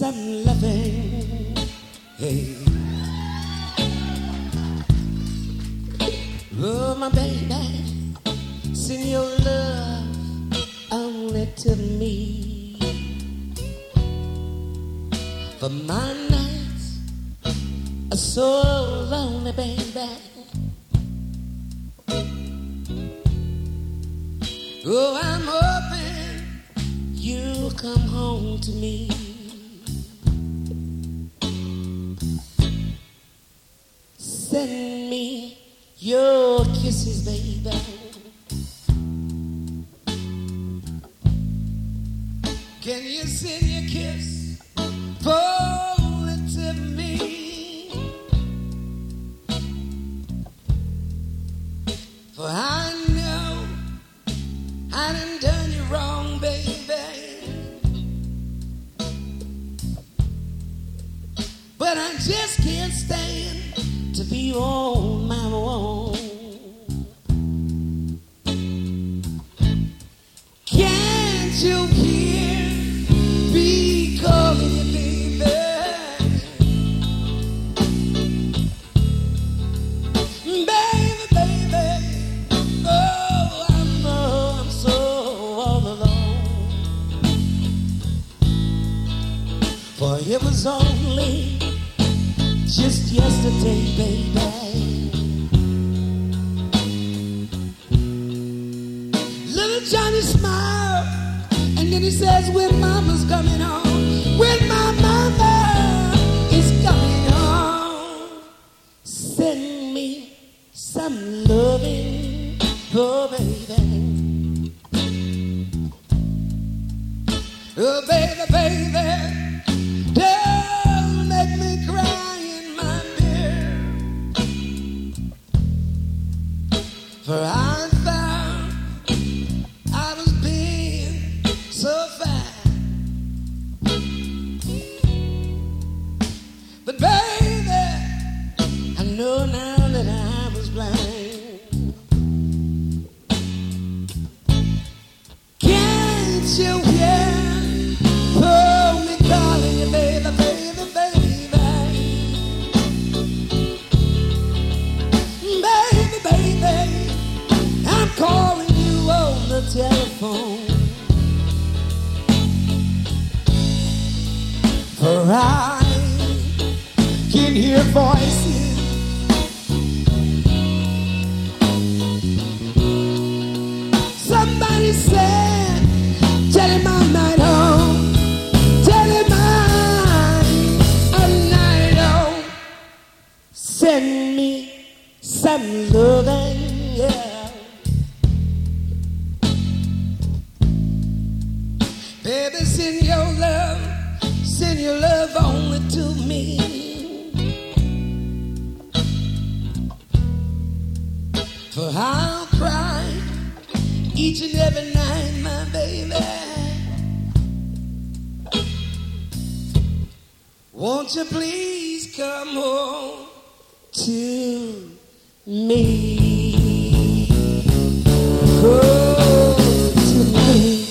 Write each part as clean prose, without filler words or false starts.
some loving. Hey. Oh, my baby, send your love only to me. For my nights are so lonely, baby. Oh, I'm hoping you'll come home to me. Send me your kisses, baby. Can you send your kiss only to me? For I know I done done you wrong, baby. But I just can't stand to be on my own. Can't you hear me calling you, baby? Baby, baby, oh, I know I'm so all alone. For it was only just yesterday, baby, little Johnny smiled, and then he says, when mama's coming home, when my mama is coming home, send me some loving, oh baby, oh baby, baby, don't make me cry in my beer. For I found I was being so fine. But baby, I know now that I was blind. Can't you hear? Oh, me calling you, baby, baby, baby. Baby, baby, I'm calling you on the telephone. For I can hear voices somebody said, tell him I'm not home. Tell him I'm not home. Send me some loving, yeah. Baby, send your love only to me. For I'll cry each and every night, my baby. Won't you please come home to me? Go to me.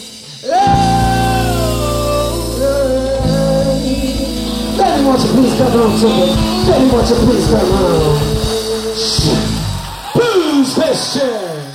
Daddy, won't you please come home to me? Daddy, won't you please come home? Blues Christian.